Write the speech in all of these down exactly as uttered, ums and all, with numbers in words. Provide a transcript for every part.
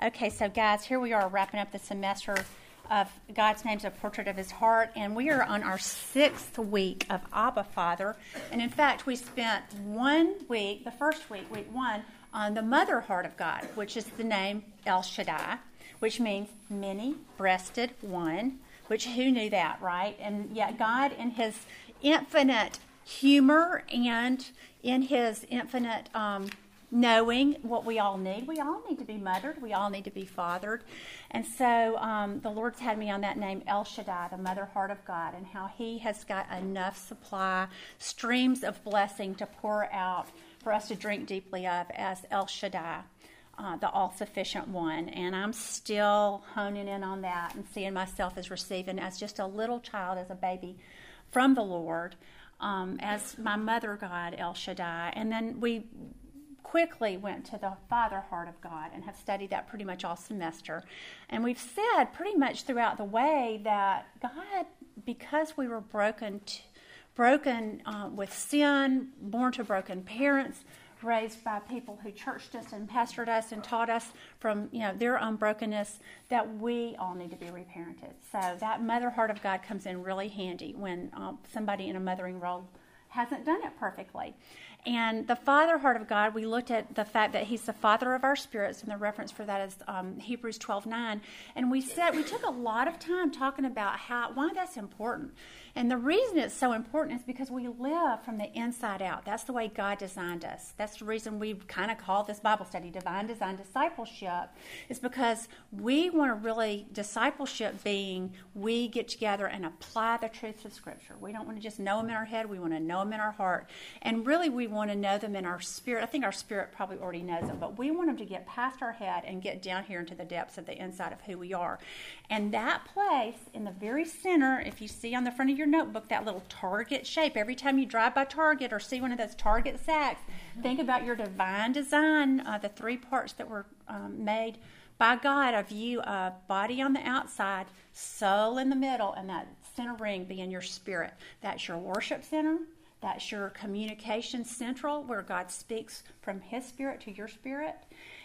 Okay, so guys, here we are wrapping up the semester of God's Name's a Portrait of His Heart, and we are on our sixth week of Abba Father. And in fact, we spent one week, the first week, week one, on the Mother Heart of God, which is the name El Shaddai, which means many-breasted one, which who knew that, right? And yet God, in His infinite humor and in His infinite um, knowing what we all need. We all need to be mothered. We all need to be fathered. And so um, the Lord's had me on that name, El Shaddai, the Mother Heart of God, and how He has got enough supply, streams of blessing to pour out for us to drink deeply of as El Shaddai, uh, the all-sufficient one. And I'm still honing in on that and seeing myself as receiving as just a little child, as a baby from the Lord, um, as my Mother God, El Shaddai. And then we quickly went to the Father Heart of God and have studied that pretty much all semester. And we've said pretty much throughout the way that God, because we were broken, t- broken uh, with sin, born to broken parents, raised by people who churched us and pastored us and taught us from, you know, their own brokenness, that we all need to be reparented. So that Mother Heart of God comes in really handy when um, somebody in a mothering role hasn't done it perfectly. And the Father Heart of God, we looked at the fact that He's the Father of our spirits, and the reference for that is um, Hebrews twelve nine. And we said we took a lot of time talking about how why that's important. And the reason it's so important is because we live from the inside out. That's the way God designed us. That's the reason we kind of call this Bible study Divine Design Discipleship. It's because we want to really, discipleship being, we get together and apply the truths of Scripture. We don't want to just know them in our head. We want to know them in our heart. And really, we want to know them in our spirit. I think our spirit probably already knows them, but we want them to get past our head and get down here into the depths of the inside of who we are. And that place in the very center, if you see on the front of your notebook, that little target shape, every time you drive by Target or see one of those Target sacks, mm-hmm. think about your divine design, uh, the three parts that were um, made by God of you, uh, body on the outside, soul in the middle, and that center ring being your spirit. That's your worship center. That's your communication central, where God speaks from His spirit to your spirit.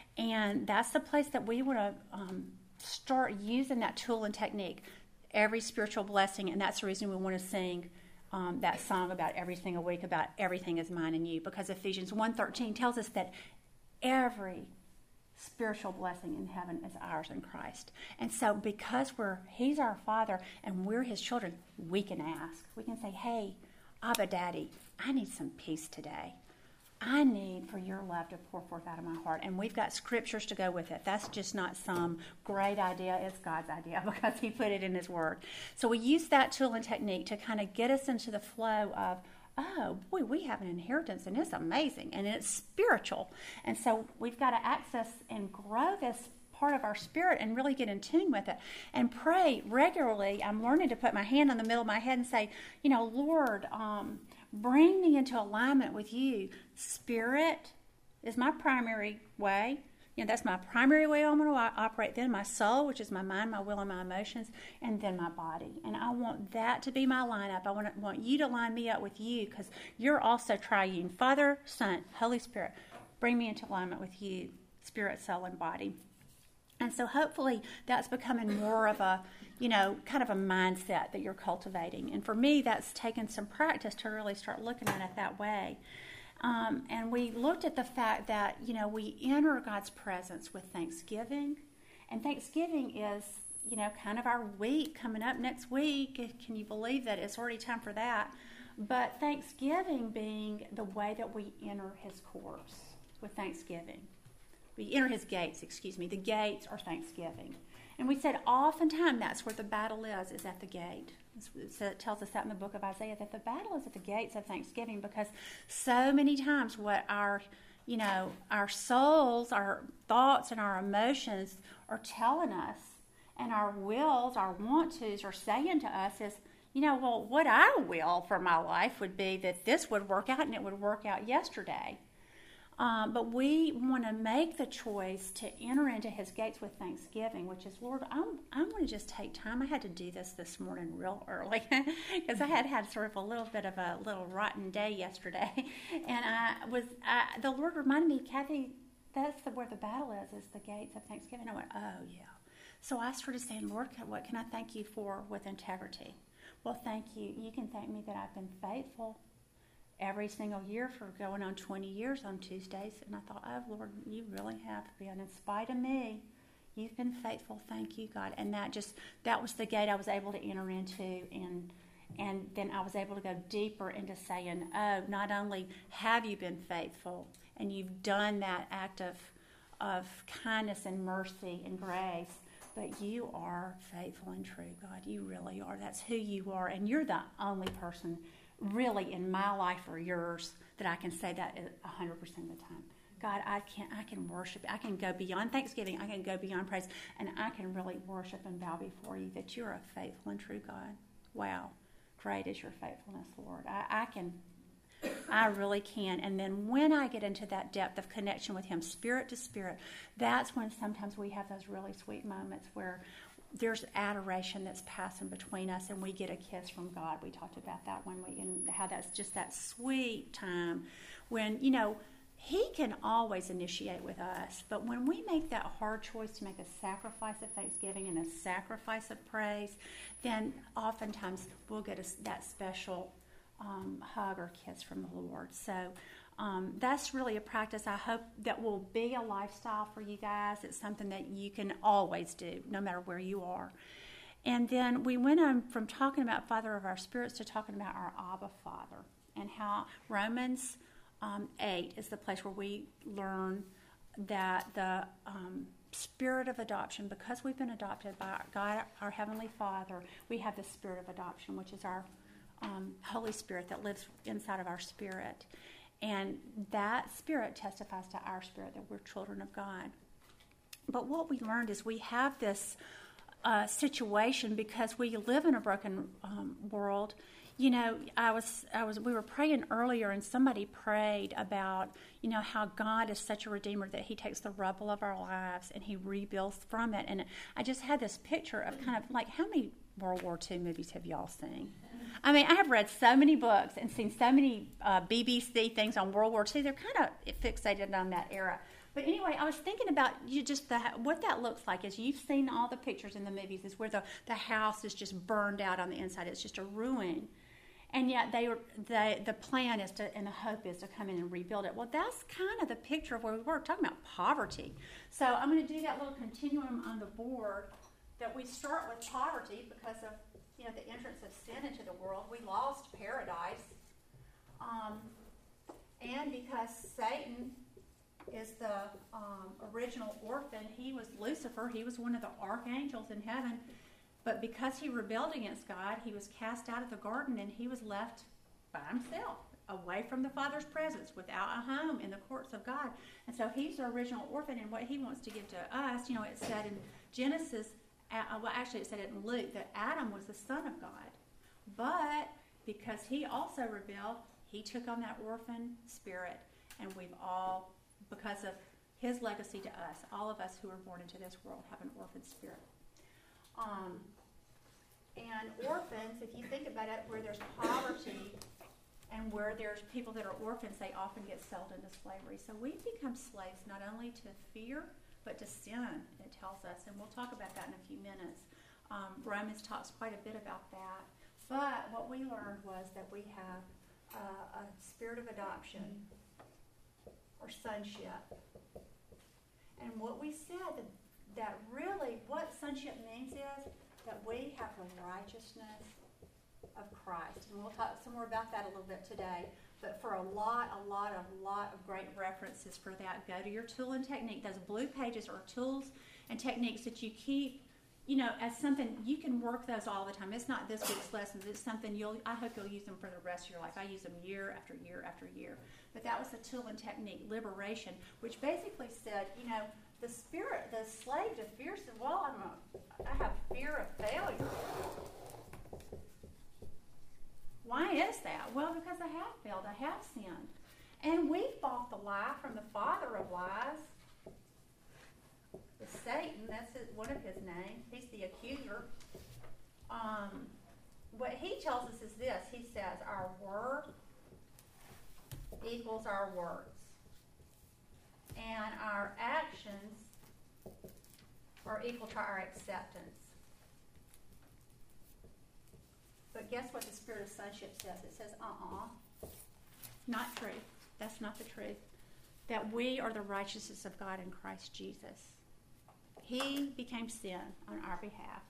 And that's the place that we want to um, start using that tool and technique, every spiritual blessing. And that's the reason we want to sing um, that song about every single week, about everything is mine and you, because Ephesians one thirteen tells us that every spiritual blessing in heaven is ours in Christ. And so because we're He's our Father and we're His children, we can ask. We can say, hey, Abba, Daddy, I need some peace today. I need for your love to pour forth out of my heart. And we've got scriptures to go with it. That's just not some great idea. It's God's idea because He put it in His Word. So we use that tool and technique to kind of get us into the flow of, oh, boy, we have an inheritance, and it's amazing, and it's spiritual. And so we've got to access and grow this part of our spirit and really get in tune with it and pray regularly. I'm learning to put my hand on the middle of my head and say, you know, Lord, um, bring me into alignment with you. Spirit is my primary way. You know, that's my primary way I'm going to operate. Then my soul, which is my mind, my will, and my emotions, and then my body. And I want that to be my lineup. I want, to, want you to line me up with you because you're also triune. Father, Son, Holy Spirit, bring me into alignment with you, spirit, soul, and body. And so hopefully that's becoming more of a, you know, kind of a mindset that you're cultivating. And for me, that's taken some practice to really start looking at it that way. Um, and we looked at the fact that, you know, we enter God's presence with thanksgiving. And Thanksgiving is, you know, kind of our week coming up next week. Can you believe that it's already time for that? But Thanksgiving being the way that we enter His courts with thanksgiving. We enter His gates, excuse me. The gates are thanksgiving. And we said oftentimes that's where the battle is, is at the gate. So it tells us that in the book of Isaiah, that the battle is at the gates of thanksgiving, because so many times what our, you know, our souls, our thoughts, and our emotions are telling us, and our wills, our want-tos are saying to us is, you know, well, what I will for my life would be that this would work out, and it would work out yesterday. Um, but we want to make the choice to enter into His gates with thanksgiving, which is, Lord, I'm, I'm going to just take time. I had to do this this morning real early because I had had sort of a little bit of a little rotten day yesterday. And I was, I, the Lord reminded me, Kathy, that's the, where the battle is, is the gates of thanksgiving. I went, oh, yeah. So I started saying, Lord, what can I thank you for with integrity? Well, thank you. You can thank me that I've been faithful every single year for going on twenty years on Tuesdays. And I thought, oh, Lord, you really have been. In spite of me, you've been faithful. Thank you, God. And that just, that was the gate I was able to enter into. And and then I was able to go deeper into saying, oh, not only have you been faithful and you've done that act of, of kindness and mercy and grace, but you are faithful and true, God. You really are. That's who you are. And you're the only person really in my life or yours that I can say that one hundred percent of the time. God, I can I can worship. I can go beyond Thanksgiving. I can go beyond praise. And I can really worship and bow before you that you're a faithful and true God. Wow. Great is your faithfulness, Lord. I, I can, I really can. And then when I get into that depth of connection with him, spirit to spirit, that's when sometimes we have those really sweet moments where there's adoration that's passing between us and we get a kiss from God. We talked about that one week and how that's just that sweet time when, you know, he can always initiate with us, but when we make that hard choice to make a sacrifice of thanksgiving and a sacrifice of praise, then oftentimes we'll get a, that special um, hug or kiss from the Lord. So um, that's really a practice I hope that will be a lifestyle for you guys. It's something that you can always do, no matter where you are. And then we went on from talking about Father of our spirits to talking about our Abba Father and how Romans Um, eight is the place where we learn that the um, spirit of adoption, because we've been adopted by God, our Heavenly Father, we have the spirit of adoption, which is our um, Holy Spirit that lives inside of our spirit. And that spirit testifies to our spirit that we're children of God. But what we learned is we have this uh, situation because we live in a broken um, world. You know, I was, I was, we were praying earlier, and somebody prayed about, you know, how God is such a redeemer that he takes the rubble of our lives and he rebuilds from it. And I just had this picture of kind of like, how many World War Two movies have y'all seen? I mean, I have read so many books and seen so many uh, B B C things on World War Two. They're kind of fixated on that era. But anyway, I was thinking about you just the, what that looks like. As you've seen all the pictures in the movies, is where the, the house is just burned out on the inside. It's just a ruin. And yet they were, they, the plan is to, and the hope is to come in and rebuild it. Well, that's kind of the picture of where we were. We're talking about poverty. So I'm going to do that little continuum on the board that we start with poverty because of, you know, the entrance of sin into the world. We lost paradise. Um, and because Satan is the um, original orphan, he was Lucifer. He was one of the archangels in heaven. But because he rebelled against God, he was cast out of the garden and he was left by himself, away from the Father's presence, without a home in the courts of God. And so he's the original orphan, and what he wants to give to us, you know, it said in Genesis, uh, well, actually it said it in Luke, that Adam was the son of God. But because he also rebelled, he took on that orphan spirit, and we've all, because of his legacy to us, all of us who are born into this world have an orphan spirit. Um, and orphans, if you think about it, where there's poverty and where there's people that are orphans, they often get sold into slavery. So we become slaves not only to fear, but to sin, it tells us. And we'll talk about that in a few minutes. Um, Romans talks quite a bit about that. But what we learned was that we have uh, a spirit of adoption or sonship. And what we said, that that really what sonship means is that we have the righteousness of Christ. And we'll talk some more about that a little bit today. But for a lot, a lot, a lot of great references for that, go to your tool and technique. Those blue pages are tools and techniques that you keep, you know, as something, you can work those all the time. It's not this week's lessons. It's something you'll, I hope you'll use them for the rest of your life. I use them year after year after year. But that was the tool and technique, liberation, which basically said, you know, the spirit, the slave to fear said, well, I'm a, I have fear of failure. Why is that? Well, because I have failed. I have sinned. And we fought the lie from the father of lies. It's Satan, that's his, one of his names. He's the accuser. Um, what he tells us is this. He says our word equals our words. and our actions are equal to our acceptance. But guess what the Spirit of Sonship says? It says, uh-uh, not true. That's not the truth. That we are the righteousness of God in Christ Jesus. He became sin on our behalf.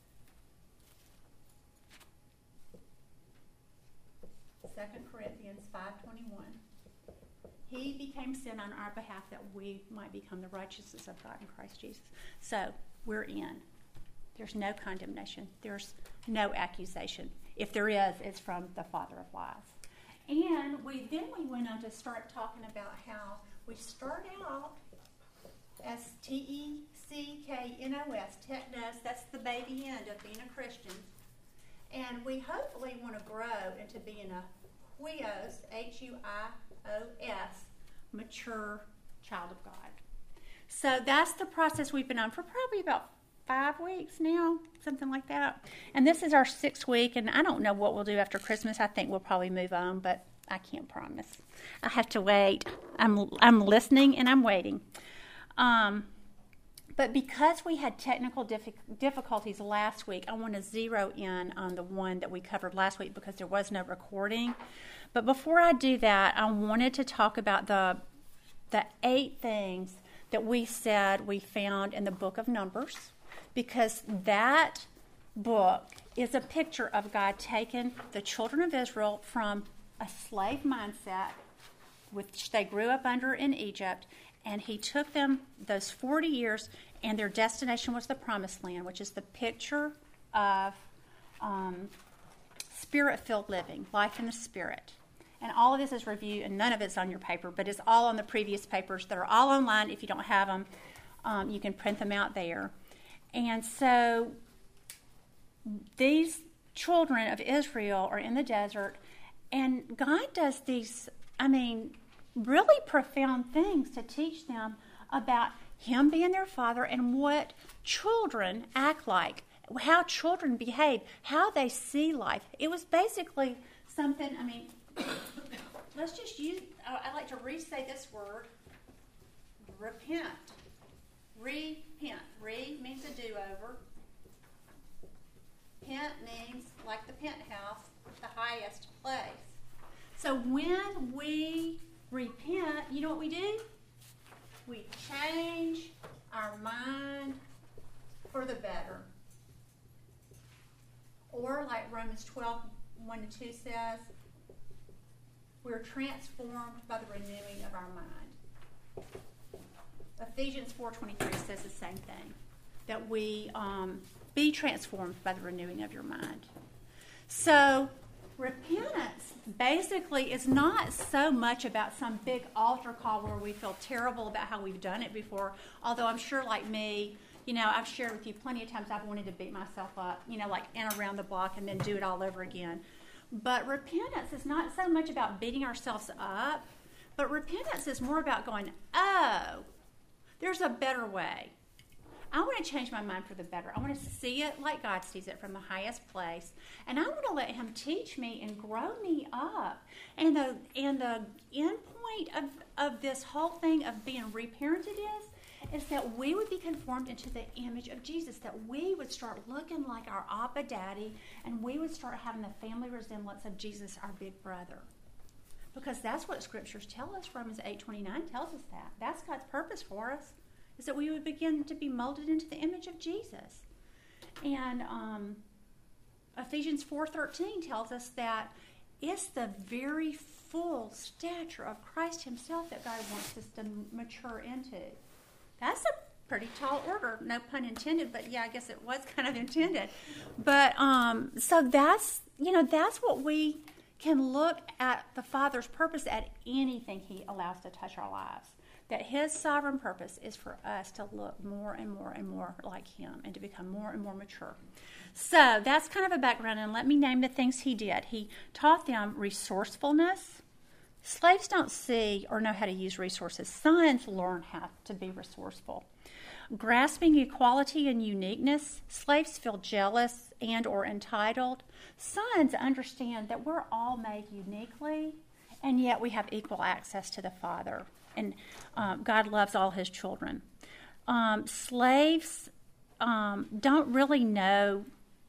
Second Corinthians five twenty-one. He became sin on our behalf that we might become the righteousness of God in Christ Jesus. So, we're in. There's no condemnation. There's no accusation. If there is, it's from the father of lies. And we then we went on to start talking about how we start out as T E C K N O S, technos, that's the baby end of being a Christian. And we hopefully want to grow into being a huios, H U I O S, mature child of God. So that's the process we've been on for probably about five weeks now, something like that. And this is our sixth week, and I don't know what we'll do after Christmas. I think we'll probably move on, but I can't promise. I have to wait. I'm I'm listening and I'm waiting. Um, but because we had technical diffi- difficulties last week, I want to zero in on the one that we covered last week because there was no recording. But before I do that, I wanted to talk about the the eight things that we said we found in the book of Numbers, because that book is a picture of God taking the children of Israel from a slave mindset, which they grew up under in Egypt, and he took them those forty years, and their destination was the Promised Land, which is the picture of um, spirit-filled living, life in the Spirit. And all of this is reviewed, and none of it's on your paper, but it's all on the previous papers that are all online. If you don't have them, um, you can print them out there. And so these children of Israel are in the desert, and God does these, I mean, really profound things to teach them about Him being their Father and what children act like, how children behave, how they see life. It was basically something, I mean, let's just use, I like to re-say this word, repent. Repent. Re means a do-over. Pent means like the penthouse, the highest place. So when we repent, you know what we do? We change our mind for the better. Or like Romans twelve, one to two says, we're transformed by the renewing of our mind. Ephesians four twenty-three says the same thing, that we um, be transformed by the renewing of your mind. So repentance basically is not so much about some big altar call where we feel terrible about how we've done it before, although I'm sure like me, you know, I've shared with you plenty of times I've wanted to beat myself up, you know, like and around the block and then do it all over again. But repentance is not so much about beating ourselves up, but repentance is more about going, oh, there's a better way. I want to change my mind for the better. I want to see it like God sees it from the highest place. And I want to let Him teach me and grow me up. And the and the end point of, of this whole thing of being reparented is, is that we would be conformed into the image of Jesus, that we would start looking like our Abba Daddy, and we would start having the family resemblance of Jesus, our big brother. Because that's what Scriptures tell us. Romans eight twenty-nine tells us that. That's God's purpose for us, is that we would begin to be molded into the image of Jesus. And um, Ephesians four thirteen tells us that it's the very full stature of Christ Himself that God wants us to mature into. That's a pretty tall order, no pun intended, but yeah, I guess it was kind of intended. But um, so that's, you know, that's what we can look at the Father's purpose at anything He allows to touch our lives. That His sovereign purpose is for us to look more and more and more like Him and to become more and more mature. So that's kind of a background, and let me name the things He did. He taught them resourcefulness. Slaves don't see or know how to use resources. Sons learn how to be resourceful. Grasping equality and uniqueness. Slaves feel jealous and or entitled. Sons understand that we're all made uniquely, and yet we have equal access to the Father. and uh, God loves all his children. Um, slaves um, don't really know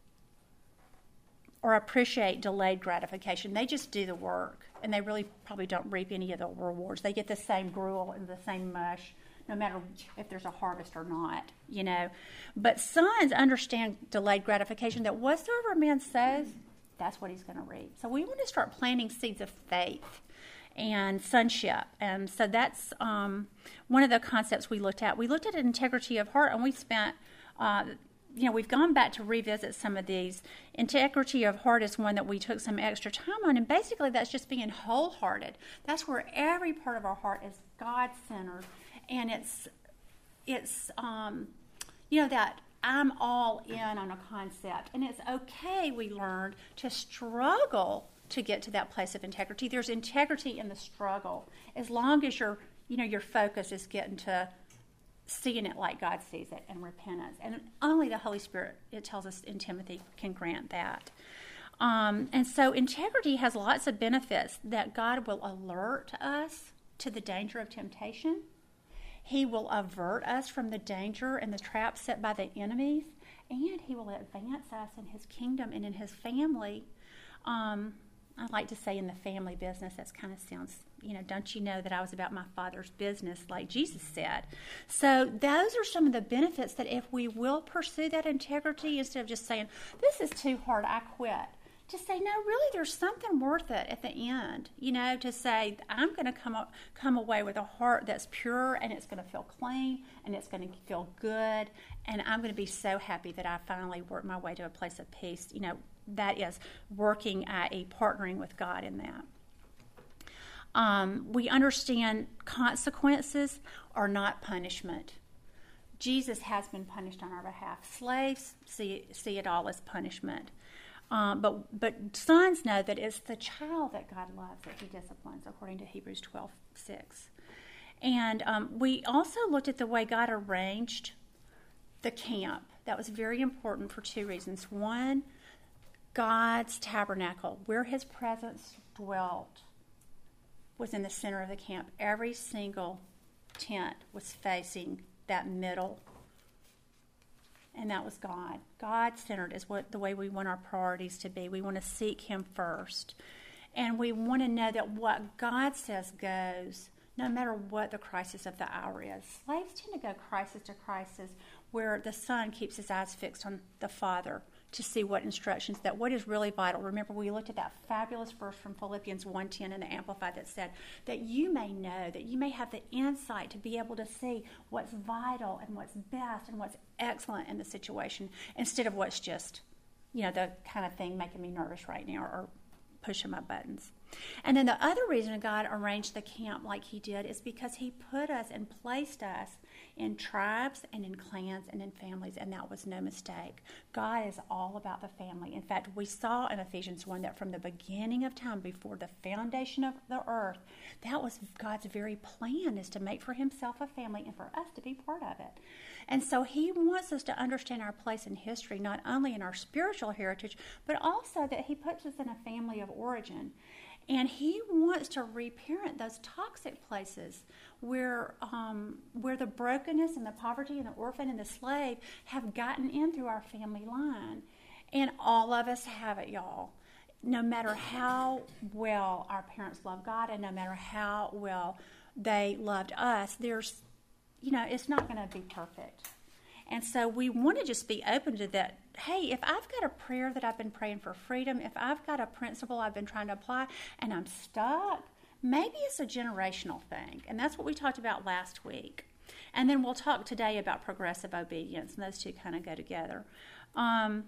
or appreciate delayed gratification. They just do the work, and they really probably don't reap any of the rewards. They get the same gruel and the same mush, no matter if there's a harvest or not, you know. But sons understand delayed gratification, that whatsoever a man sows, that's what he's going to reap. So we want to start planting seeds of faith and sonship. And so that's um, one of the concepts we looked at. We looked at integrity of heart, and we spent... Uh, You know, we've gone back to revisit some of these. Integrity of heart is one that we took some extra time on, and basically that's just being wholehearted. That's where every part of our heart is God-centered, and it's, it's um, you know, that I'm all in on a concept, and it's okay, we learned, to struggle to get to that place of integrity. There's integrity in the struggle, as long as your, you know, your focus is getting to seeing it like God sees it, and repentance. And only the Holy Spirit, it tells us in Timothy, can grant that. Um, and so integrity has lots of benefits, that God will alert us to the danger of temptation. He will avert us from the danger and the traps set by the enemies. And he will advance us in his kingdom and in his family. Um, I like to say in the family business, that kind of sounds, you know, don't you know that I was about my Father's business, like Jesus said. So those are some of the benefits, that if we will pursue that integrity, instead of just saying, this is too hard, I quit. To say, no, really, there's something worth it at the end. You know, to say, I'm going to come up, come away with a heart that's pure, and it's going to feel clean, and it's going to feel good, and I'm going to be so happy that I finally worked my way to a place of peace. You know, that is working at a partnering with God in that. Um, we understand consequences are not punishment. Jesus has been punished on our behalf. Slaves see, see it all as punishment. Um, but but sons know that it's the child that God loves that he disciplines, according to Hebrews twelve six. And um, we also looked at the way God arranged the camp. That was very important for two reasons. One, God's tabernacle, where his presence dwelt, was in the center of the camp. Every single tent was facing that middle, and that was God. God-centered is what the way we want our priorities to be. We want to seek him first, and we want to know that what God says goes, no matter what the crisis of the hour is. Slaves tend to go crisis to crisis, where the son keeps his eyes fixed on the Father to see what instructions, that what is really vital. Remember, we looked at that fabulous verse from Philippians one ten in the Amplified that said that you may know, that you may have the insight to be able to see what's vital and what's best and what's excellent in the situation, instead of what's just, you know, the kind of thing making me nervous right now or pushing my buttons. And then the other reason God arranged the camp like he did is because he put us and placed us in tribes and in clans and in families, and that was no mistake. God is all about the family. In fact, we saw in Ephesians one that from the beginning of time, before the foundation of the earth, that was God's very plan, is to make for himself a family and for us to be part of it. And so he wants us to understand our place in history, not only in our spiritual heritage, but also that he puts us in a family of origin. And he wants to reparent those toxic places where um, where the brokenness and the poverty and the orphan and the slave have gotten in through our family line. And all of us have it, y'all. No matter how well our parents love God, and no matter how well they loved us, there's, you know, it's not going to be perfect. And so we want to just be open to that. Hey, if I've got a prayer that I've been praying for freedom, if I've got a principle I've been trying to apply and I'm stuck, maybe it's a generational thing. And that's what we talked about last week. And then we'll talk today about progressive obedience, and those two kind of go together. Um,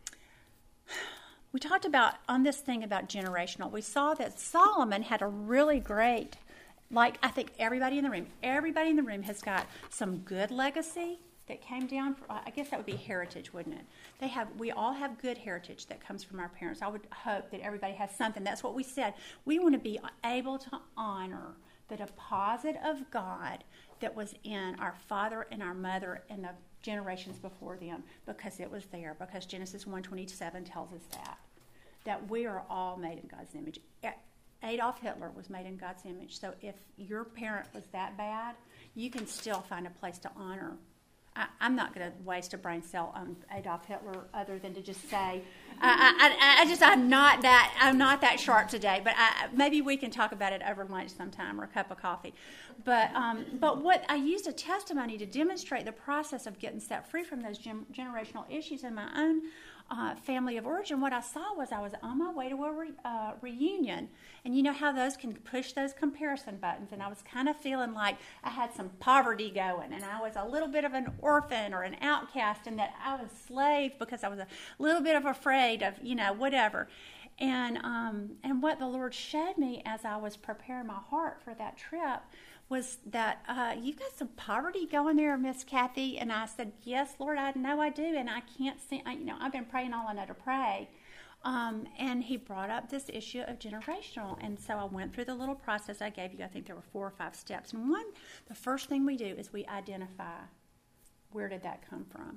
we talked about, on this thing about generational, we saw that Solomon had a really great, like I think everybody in the room, everybody in the room has got some good legacy that came down. From, I guess that would be heritage, wouldn't it? They have. We all have good heritage that comes from our parents. I would hope that everybody has something. That's what we said. We want to be able to honor the deposit of God that was in our father and our mother and the generations before them, because it was there. Because Genesis one twenty-seven tells us that that we are all made in God's image. Adolf Hitler was made in God's image. So if your parent was that bad, you can still find a place to honor. I, I'm not going to waste a brain cell on Adolf Hitler, other than to just say, I, I, I just I'm not that I'm not that sharp today. But I, maybe we can talk about it over lunch sometime or a cup of coffee. But um, but what I used a testimony to demonstrate the process of getting set free from those gen- generational issues in my own uh, family of origin. What I saw was I was on my way to a re- uh, reunion, and you know how those can push those comparison buttons, and I was kind of feeling like I had some poverty going, and I was a little bit of an orphan or an outcast, and that I was slave because I was a little bit of afraid of, you know, whatever. And um, and what the Lord showed me as I was preparing my heart for that trip was that uh, you've got some poverty going there, Miss Kathy. And I said, yes, Lord, I know I do, and I can't see, I, you know, I've been praying all I know to pray. Um, and he brought up this issue of generational. And so I went through the little process I gave you. I think there were four or five steps. And one, the first thing we do is we identify, where did that come from?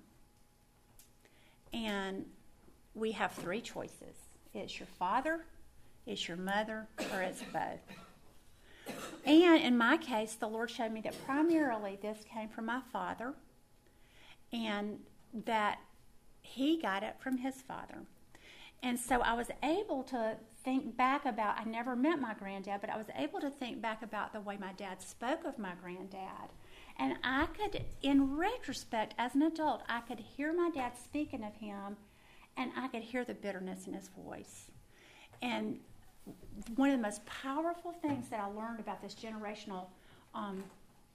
And we have three choices. It's your father, it's your mother, or it's both. And in my case, the Lord showed me that primarily this came from my father, and that he got it from his father. And so I was able to think back about, I never met my granddad, but I was able to think back about the way my dad spoke of my granddad. And I could, in retrospect, as an adult, I could hear my dad speaking of him, and I could hear the bitterness in his voice. And one of the most powerful things that I learned about this generational um,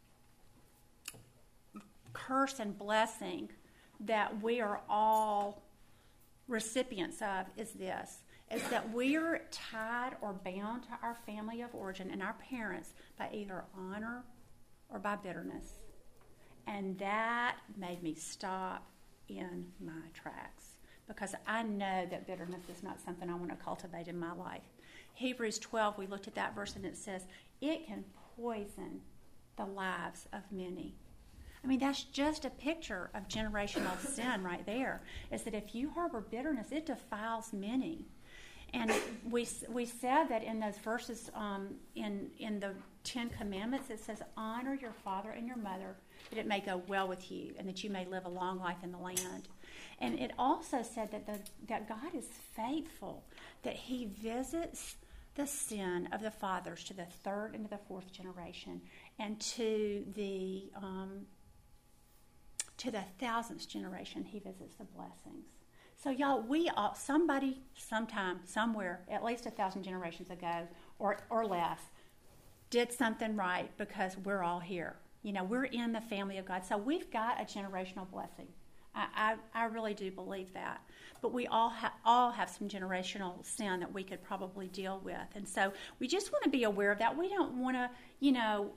curse and blessing that we are all recipients of is this, is that we are tied or bound to our family of origin and our parents by either honor or by bitterness. And that made me stop in my tracks, because I know that bitterness is not something I want to cultivate in my life. Hebrews twelve, we looked at that verse, and it says, it can poison the lives of many. I mean, that's just a picture of generational sin right there, is that if you harbor bitterness, it defiles many. And we we said that in those verses, um, in, in the Ten Commandments, it says, honor your father and your mother, that it may go well with you, and that you may live a long life in the land. And it also said that the, that God is faithful, that he visits the sin of the fathers to the third and to the fourth generation, and to the um, to the thousandth generation, he visits the blessings. So y'all, we all, somebody, sometime, somewhere, at least a thousand generations ago, or or less, did something right, because we're all here. You know, we're in the family of God, so we've got a generational blessing. I, I, I really do believe that. But we all, ha- all have some generational sin that we could probably deal with. And so we just want to be aware of that. We don't want to, you know,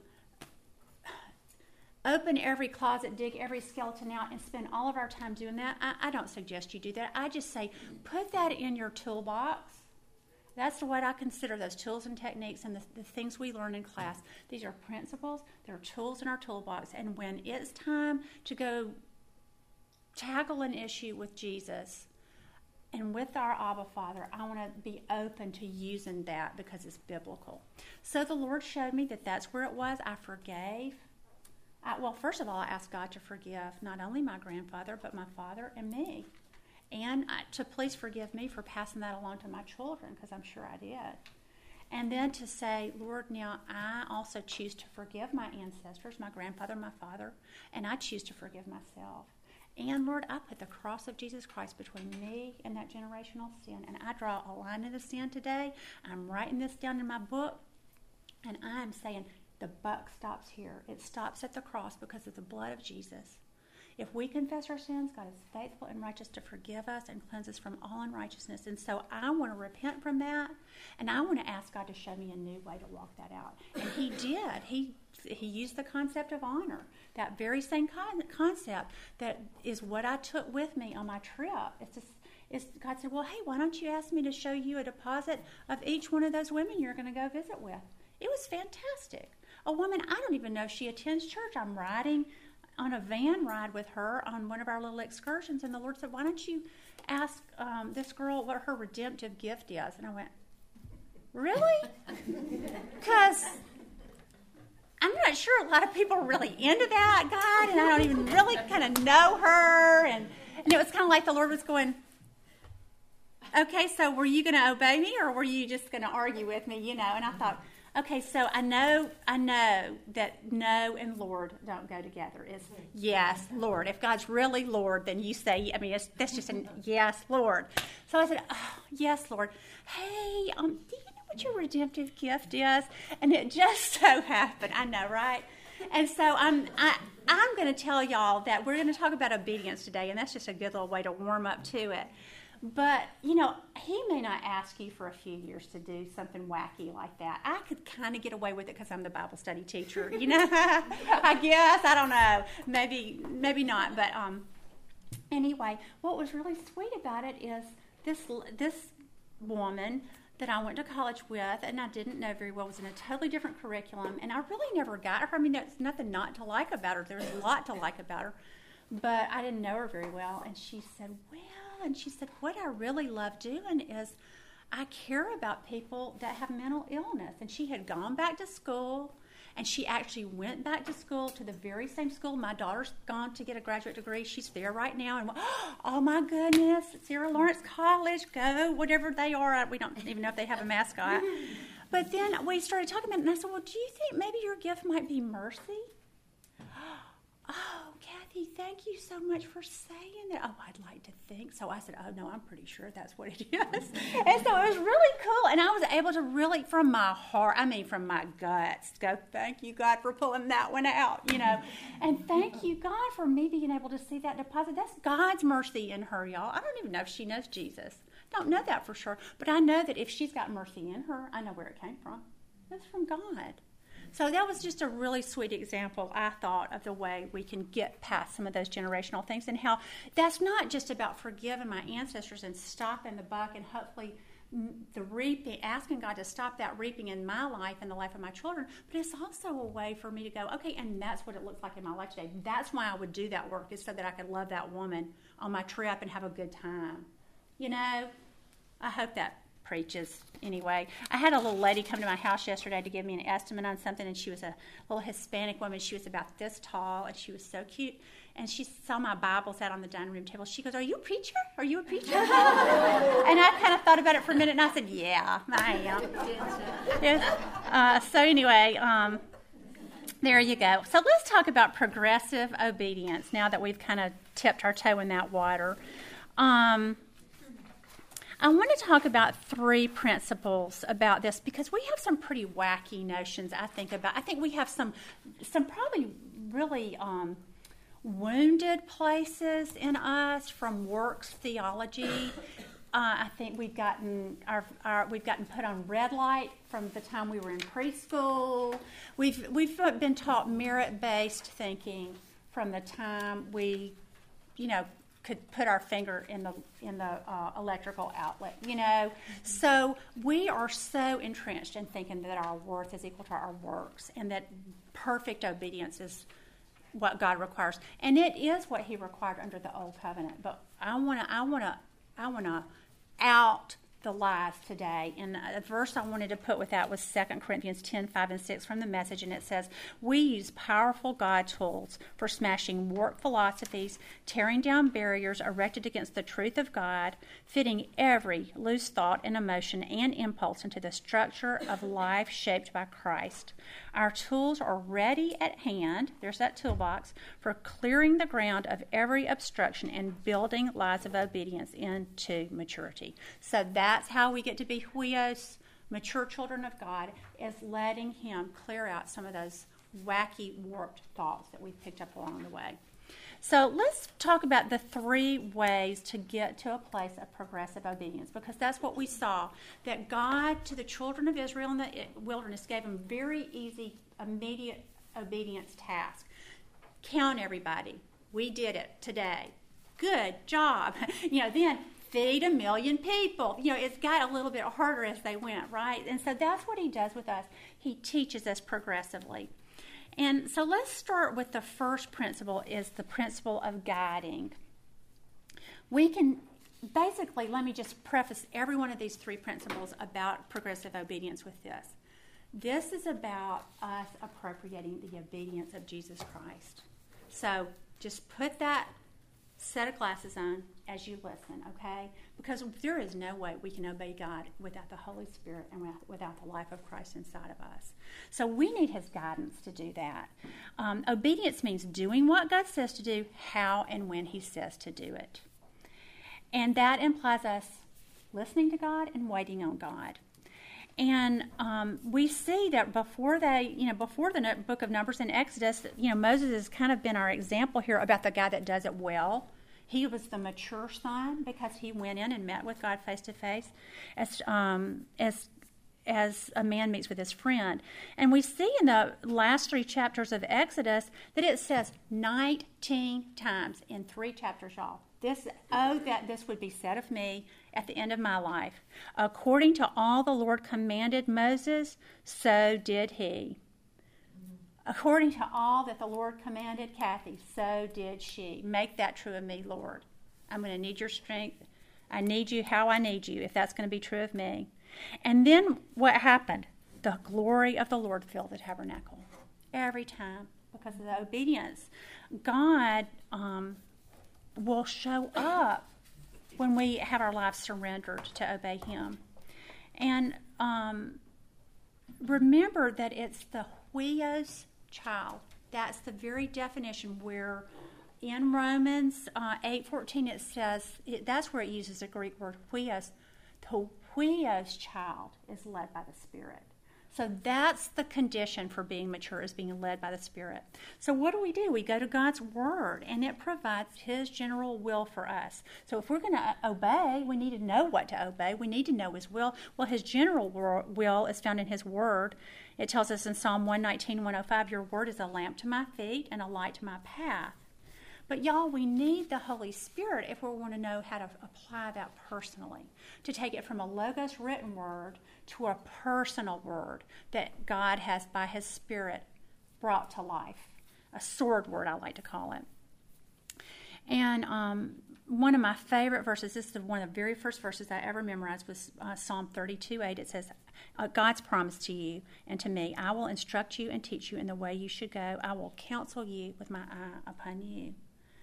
open every closet, dig every skeleton out, and spend all of our time doing that. I, I don't suggest you do that. I just say put that in your toolbox. That's what I consider those tools and techniques and the, the things we learn in class. These are principles. They're tools in our toolbox. And when it's time to go tackle an issue with Jesus and with our Abba Father, I want to be open to using that because it's biblical. So the Lord showed me that that's where it was. I forgave. I, well, first of all, I asked God to forgive not only my grandfather, but my father and me. And I, to please forgive me for passing that along to my children, because I'm sure I did. And then to say, Lord, now I also choose to forgive my ancestors, my grandfather, my father, and I choose to forgive myself. And Lord, I put the cross of Jesus Christ between me and that generational sin, and I draw a line in the sand today. I'm writing this down in my book, and I'm saying the buck stops here. It stops at the cross because of the blood of Jesus. If we confess our sins, God is faithful and righteous to forgive us and cleanse us from all unrighteousness. And so I want to repent from that, and I want to ask God to show me a new way to walk that out. And he did. He he used the concept of honor, that very same con- concept that is what I took with me on my trip. It's just, it's, God said, well, hey, why don't you ask me to show you a deposit of each one of those women you're going to go visit with? It was fantastic. A woman, I don't even know if she attends church. I'm riding on a van ride with her on one of our little excursions, and the Lord said, why don't you ask um, this girl what her redemptive gift is? And I went, really? Because I'm not sure a lot of people are really into that, God, and I don't even really kind of know her. And, and it was kind of like the Lord was going, okay, so were you going to obey me, or were you just going to argue with me, you know? And I thought, okay, so I know I know that no and Lord don't go together. It's yes, Lord. If God's really Lord, then you say, I mean, it's, that's just a yes, Lord. So I said, oh, yes, Lord. Hey, um, do you know what your redemptive gift is? And it just so happened. I know, right? And so I'm I, I'm going to tell y'all that we're going to talk about obedience today, and that's just a good little way to warm up to it. But, you know, he may not ask you for a few years to do something wacky like that. I could kind of get away with it because I'm the Bible study teacher, you know. I guess. I don't know. Maybe maybe not. But um, anyway, what was really sweet about it is this this woman that I went to college with and I didn't know very well was in a totally different curriculum. And I really never got her. I mean, there's nothing not to like about her. There's a lot to like about her. But I didn't know her very well. And she said, well, and she said, what I really love doing is I care about people that have mental illness. And she had gone back to school, and she actually went back to school to the very same school my daughter's gone to get a graduate degree. She's there right now. And, oh, my goodness, Sarah Lawrence College, go, whatever they are. We don't even know if they have a mascot. But then we started talking about it, and I said, well, do you think maybe your gift might be mercy? Oh, Kathy, thank you so much for saying that. Oh, I'd like to think. So I said, oh, no, I'm pretty sure that's what it is. And so it was really cool. And I was able to really, from my heart, I mean, from my guts, go, thank you, God, for pulling that one out, you know. And thank you, God, for me being able to see that deposit. That's God's mercy in her, y'all. I don't even know if she knows Jesus. Don't know that for sure. But I know that if she's got mercy in her, I know where it came from. It's from God. So that was just a really sweet example, I thought, of the way we can get past some of those generational things and how that's not just about forgiving my ancestors and stopping the buck and hopefully the reaping, asking God to stop that reaping in my life and the life of my children, but it's also a way for me to go, okay, and that's what it looks like in my life today. That's why I would do that work, is so that I could love that woman on my trip and have a good time. You know, I hope that preaches. Anyway, I had a little lady come to my house yesterday to give me an estimate on something, and she was a little Hispanic woman. She was about this tall, and she was so cute. And she saw my Bibles out on the dining room table. She goes, are you a preacher? Are you a preacher? And I kind of thought about it for a minute, and I said, yeah, I am. Yes. Uh, so anyway, um, there you go. So let's talk about progressive obedience now that we've kind of tipped our toe in that water. Um I want to talk about three principles about this because we have some pretty wacky notions, I think, about. I think we have some some probably really um, wounded places in us from works theology. Uh, I think we've gotten our, our we've gotten put on red light from the time we were in preschool. We've we've been taught merit-based thinking from the time we, you know, could put our finger in the in the uh, electrical outlet, you know. So we are so entrenched in thinking that our worth is equal to our works, and that perfect obedience is what God requires, and it is what He required under the old covenant. But I want to, I want to, I want to out the lies today. And a verse I wanted to put with that was Second Corinthians ten, five, and six from the Message, and it says, we use powerful God tools for smashing warped philosophies, tearing down barriers erected against the truth of God, fitting every loose thought and emotion and impulse into the structure of life shaped by Christ. Our tools are ready at hand, there's that toolbox, for clearing the ground of every obstruction and building lives of obedience into maturity. So that's how we get to be huios, mature children of God, is letting Him clear out some of those wacky, warped thoughts that we've picked up along the way. So let's talk about the three ways to get to a place of progressive obedience, because that's what we saw, that God to the children of Israel in the wilderness gave them very easy, immediate obedience task. Count everybody. We did it today. Good job. You know, then feed a million people. You know, it's got a little bit harder as they went, right? And so that's what He does with us. He teaches us progressively. And so let's start with the first principle, is the principle of guiding. We can basically, let me just preface every one of these three principles about progressive obedience with this. This is about us appropriating the obedience of Jesus Christ. So just put that set of glasses on as you listen, okay? Because there is no way we can obey God without the Holy Spirit and without the life of Christ inside of us. So we need his guidance to do that. Um, obedience means doing what God says to do, how and when he says to do it. And that implies us listening to God and waiting on God. And um, we see that before they, you know, before the book of Numbers and Exodus, you know, Moses has kind of been our example here about the guy that does it well. He was the mature son because he went in and met with God face to face, as um, as as a man meets with his friend. And we see in the last three chapters of Exodus that it says nineteen times in three chapters, y'all. This, oh, that this would be said of me at the end of my life. According to all the Lord commanded Moses, so did he. According to all that the Lord commanded Kathy, so did she. Make that true of me, Lord. I'm going to need your strength. I need you how I need you, if that's going to be true of me. And then what happened? The glory of the Lord filled the tabernacle every time because of the obedience. God um, will show up when we have our lives surrendered to obey him. And um, remember that it's the huios child. That's the very definition where in Romans uh, eight fourteen it says, it, that's where it uses the Greek word huios. The huios child is led by the Spirit. So that's the condition for being mature, is being led by the Spirit. So what do we do? We go to God's Word, and it provides his general will for us. So if we're going to obey, we need to know what to obey. We need to know his will. Well, his general will is found in his Word. It tells us in Psalm one nineteen, one oh five, your Word is a lamp to my feet and a light to my path. But y'all, we need the Holy Spirit if we want to know how to apply that personally, to take it from a logos written word to a personal word that God has by his Spirit brought to life. A sword word, I like to call it. And um, one of my favorite verses, this is one of the very first verses I ever memorized, was uh, Psalm thirty-two eight. It says, uh, God's promise to you and to me, I will instruct you and teach you in the way you should go. I will counsel you with my eye upon you.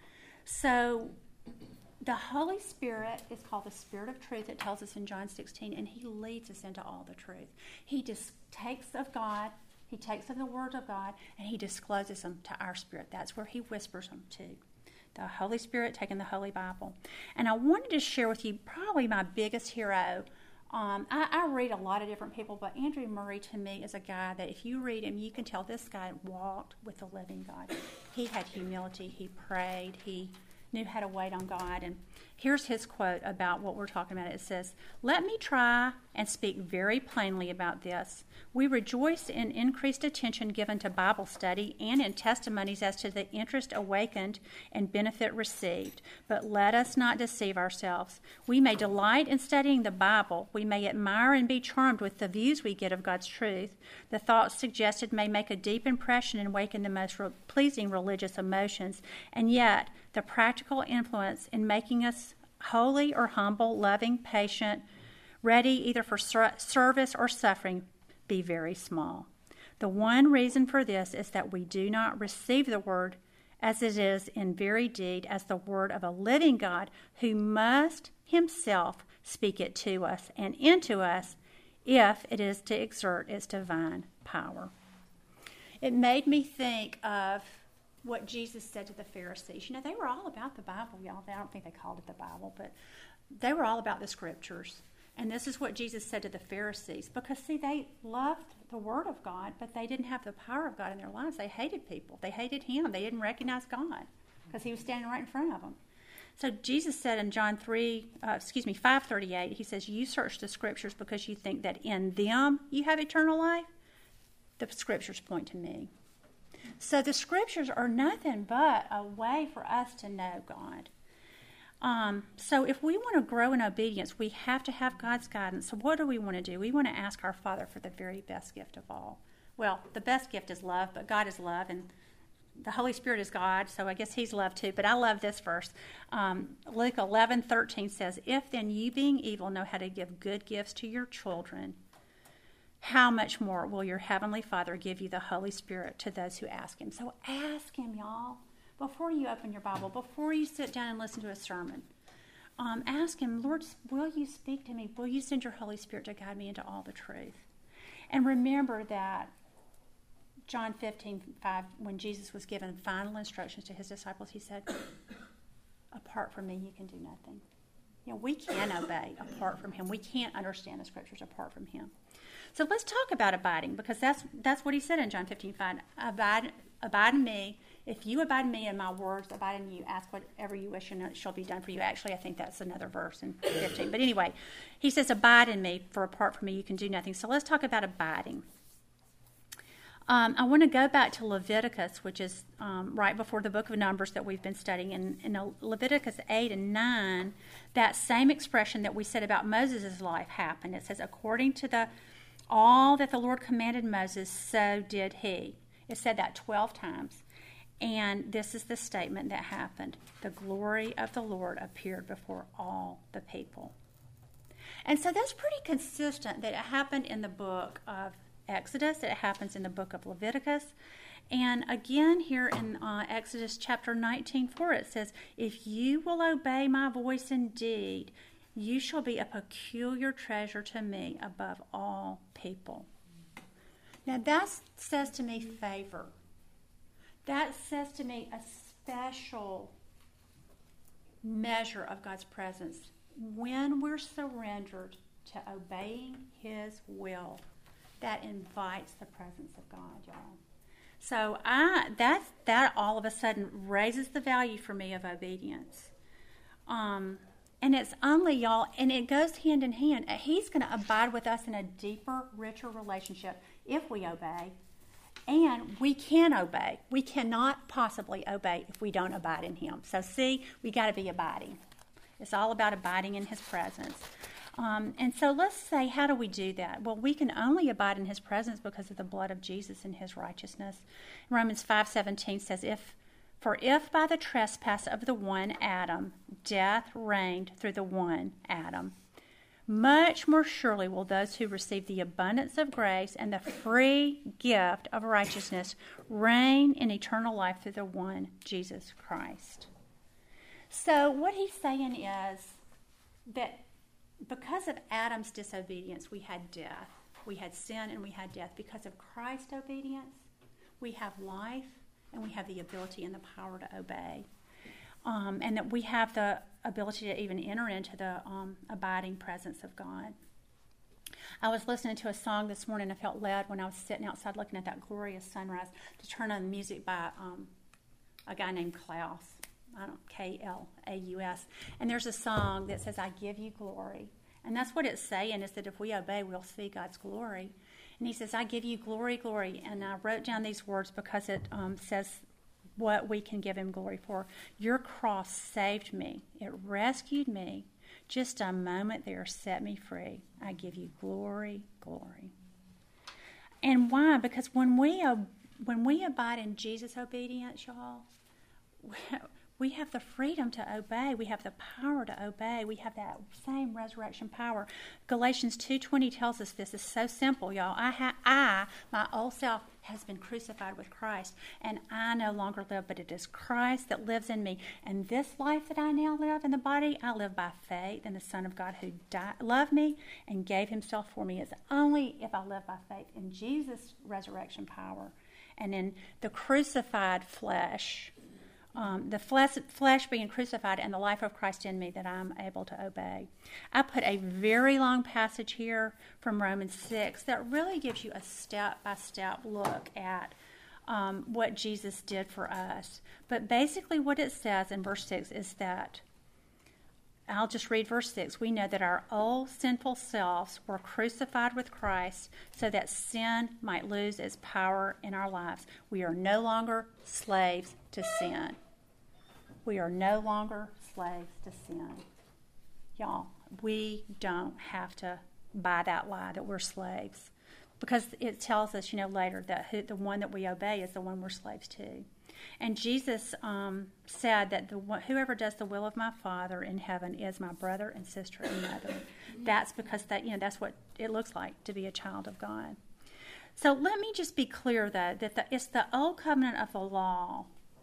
So the Holy Spirit is called the Spirit of Truth. It tells us in John sixteen, and he leads us into all the truth. He just takes of God, he takes of the Word of God, and he discloses them to our spirit. That's where he whispers them to. The Holy Spirit taking the Holy Bible. And I wanted to share with you probably my biggest hero. Um, I, I read a lot of different people, but Andrew Murray to me is a guy that if you read him, you can tell this guy walked with the living God. He had humility. He prayed. He knew how to wait on God. And here's his quote about what we're talking about. It says, let me try and speak very plainly about this. We rejoice in increased attention given to Bible study and in testimonies as to the interest awakened and benefit received. But let us not deceive ourselves. We may delight in studying the Bible. We may admire and be charmed with the views we get of God's truth. The thoughts suggested may make a deep impression and awaken the most re- pleasing religious emotions. And yet, the practical influence in making us holy or humble, loving, patient, ready either for ser- service or suffering, be very small. The one reason for this is that we do not receive the word as it is in very deed as the word of a living God who must himself speak it to us and into us if it is to exert its divine power. It made me think of what Jesus said to the Pharisees. You know, they were all about the Bible, y'all. I don't think they called it the Bible, but they were all about the Scriptures. And this is what Jesus said to the Pharisees. Because, see, they loved the Word of God, but they didn't have the power of God in their lives. They hated people. They hated him. They didn't recognize God because he was standing right in front of them. So Jesus said in John three, uh, excuse me, five thirty-eight, he says, you search the Scriptures because you think that in them you have eternal life. The Scriptures point to me. So the Scriptures are nothing but a way for us to know God. Um, so if we want to grow in obedience, we have to have God's guidance. So what do we want to do? We want to ask our Father for the very best gift of all. Well, the best gift is love, but God is love, and the Holy Spirit is God, so I guess he's love too, but I love this verse. Um, Luke eleven thirteen says, if then you being evil know how to give good gifts to your children, how much more will your heavenly Father give you the Holy Spirit to those who ask him? So ask him, y'all, before you open your Bible, before you sit down and listen to a sermon. Um, ask him, Lord, will you speak to me? Will you send your Holy Spirit to guide me into all the truth? And remember that John fifteen five, when Jesus was given final instructions to his disciples, he said, apart from me, you can do nothing. You know, we can obey apart from him. We can't understand the scriptures apart from him. So let's talk about abiding, because that's that's what he said in John fifteen five. Abide, abide in me. If you abide in me and my words abide in you, ask whatever you wish and it shall be done for you. Actually, I think that's another verse in fifteen. But anyway, he says, abide in me, for apart from me you can do nothing. So let's talk about abiding. Um, I want to go back to Leviticus, which is um, right before the book of Numbers that we've been studying. And in Leviticus eight and nine, that same expression that we said about Moses' life happened. It says, according to the all that the Lord commanded Moses, so did he. It said that twelve times. And this is the statement that happened. The glory of the Lord appeared before all the people. And so that's pretty consistent that it happened in the book of Exodus. It happens in the book of Leviticus. And again, here in uh, Exodus chapter nineteen four, it says, if you will obey my voice indeed, you shall be a peculiar treasure to me above all people. Now that says to me favor. That says to me a special measure of God's presence when we're surrendered to obeying his will. That invites the presence of God, y'all. So I that that all of a sudden raises the value for me of obedience. Um, and it's only, y'all, and it goes hand in hand. He's going to abide with us in a deeper, richer relationship if we obey. And we can obey. We cannot possibly obey if we don't abide in him. So see, we got to be abiding. It's all about abiding in his presence. Um, and so let's say, how do we do that? Well, we can only abide in his presence because of the blood of Jesus and his righteousness. Romans five seventeen says, "If for if by the trespass of the one Adam death reigned through the one Adam, much more surely will those who receive the abundance of grace and the free gift of righteousness reign in eternal life through the one Jesus Christ." So what he's saying is that because of Adam's disobedience, we had death. We had sin and we had death. Because of Christ's obedience, we have life and we have the ability and the power to obey. Um, and that we have the ability to even enter into the um, abiding presence of God. I was listening to a song this morning. I felt led when I was sitting outside looking at that glorious sunrise to turn on the music by um, a guy named Klaus. I don't K L A U S. And there's a song that says, "I give you glory." And that's what it's saying, is that if we obey, we'll see God's glory. And he says, "I give you glory, glory." And I wrote down these words because it um, says what we can give him glory for. Your cross saved me. It rescued me. Just a moment there set me free. I give you glory, glory. And why? Because when we ob- when we abide in Jesus' obedience, y'all, we have the freedom to obey. We have the power to obey. We have that same resurrection power. Galatians two twenty tells us this. It's so simple, y'all. I, ha- I, my old self, has been crucified with Christ, and I no longer live, but it is Christ that lives in me. And this life that I now live in the body, I live by faith in the Son of God who died, loved me and gave himself for me. It's only if I live by faith in Jesus' resurrection power and in the crucified flesh, Um, the flesh, flesh being crucified and the life of Christ in me, that I'm able to obey. I put a very long passage here from Romans six that really gives you a step-by-step look at um, what Jesus did for us. But basically what it says in verse six is that, I'll just read verse six. We know that our old sinful selves were crucified with Christ so that sin might lose its power in our lives. We are no longer slaves to sin. We are no longer slaves to sin. Y'all, we don't have to buy that lie that we're slaves, because it tells us, you know, later that who, the one that we obey is the one we're slaves to. And Jesus um, said that the whoever does the will of my Father in heaven is my brother and sister and mother. That's because that you know that's what it looks like to be a child of God. So let me just be clear, though, that the, it's the old covenant of the law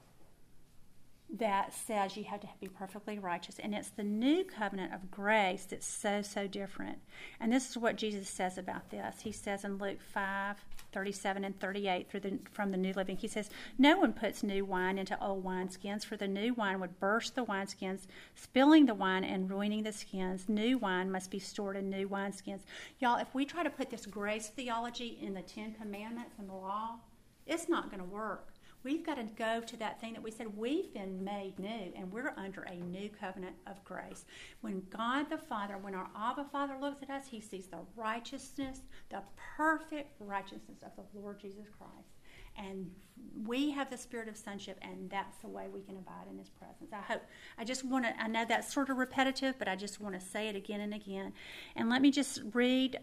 that says you have to be perfectly righteous, and it's the new covenant of grace that's so, so different. And this is what Jesus says about this. He says in Luke five, thirty-seven and thirty-eight through the, from the New Living, he says, "No one puts new wine into old wineskins, for the new wine would burst the wineskins, spilling the wine and ruining the skins. New wine must be stored in new wineskins." Y'all, if we try to put this grace theology in the Ten Commandments and the law, it's not going to work. We've got to go to that thing that we said we've been made new, and we're under a new covenant of grace. When God the Father, when our Abba Father looks at us, he sees the righteousness, the perfect righteousness of the Lord Jesus Christ. And we have the spirit of sonship, and that's the way we can abide in his presence. I hope, I just want to, I know that's sort of repetitive, but I just want to say it again and again. And let me just read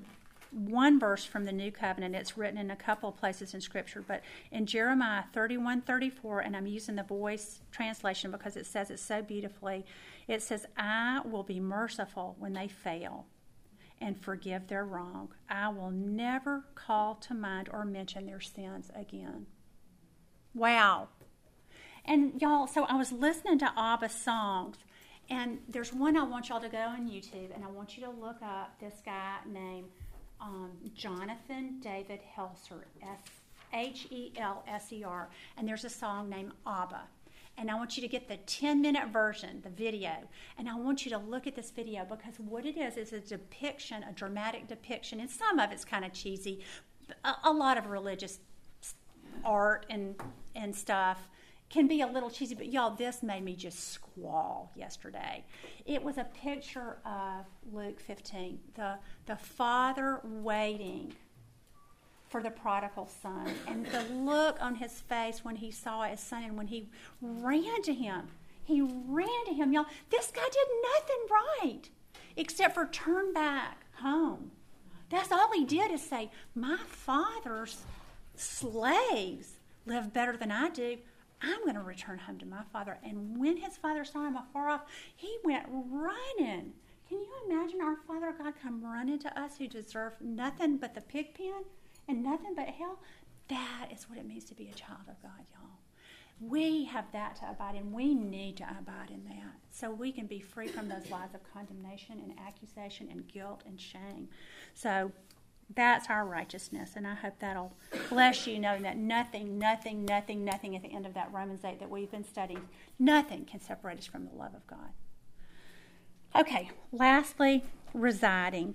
one verse from the New Covenant. It's written in a couple of places in Scripture, but in Jeremiah thirty-one thirty-four, and I'm using the Voice translation because it says it so beautifully, it says, "I will be merciful when they fail and forgive their wrong. I will never call to mind or mention their sins again." Wow. And y'all, so I was listening to Abba's songs, and there's one I want y'all to go on YouTube, and I want you to look up this guy named Um, Jonathan David Helser, H E L S E R, and there's a song named Abba. And I want you to get the ten-minute version, the video, and I want you to look at this video, because what it is is a depiction, a dramatic depiction, and some of it's kind of cheesy. A, a lot of religious art and and stuff can be a little cheesy, but y'all, this made me just squall yesterday. It was a picture of Luke fifteen, the, the father waiting for the prodigal son, and the look on his face when he saw his son, and when he ran to him. He ran to him, y'all. This guy did nothing right except for turn back home. That's all he did, is say, "My father's slaves live better than I do. I'm going to return home to my father." And when his father saw him afar off, he went running. Can you imagine our Father God come running to us who deserve nothing but the pig pen and nothing but hell? That is what it means to be a child of God, y'all. We have that to abide in. We need to abide in that so we can be free from those lies of condemnation and accusation and guilt and shame. So that's our righteousness, and I hope that'll bless you, knowing that nothing, nothing, nothing, nothing at the end of that Romans eight that we've been studying, nothing can separate us from the love of God. Okay, lastly, residing.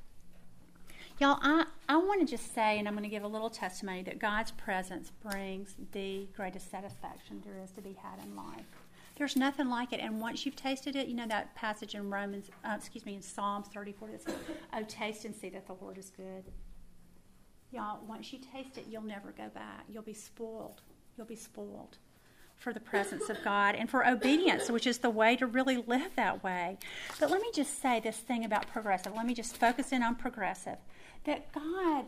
Y'all, I, I want to just say, and I'm going to give a little testimony, that God's presence brings the greatest satisfaction there is to be had in life. There's nothing like it, and once you've tasted it, you know that passage in Romans, uh, excuse me, in Psalms thirty-four that says, "Oh, taste and see that the Lord is good." Y'all, once you taste it, you'll never go back. You'll be spoiled. You'll be spoiled for the presence of God and for obedience, which is the way to really live that way. But let me just say this thing about progressive. Let me just focus in on progressive. That God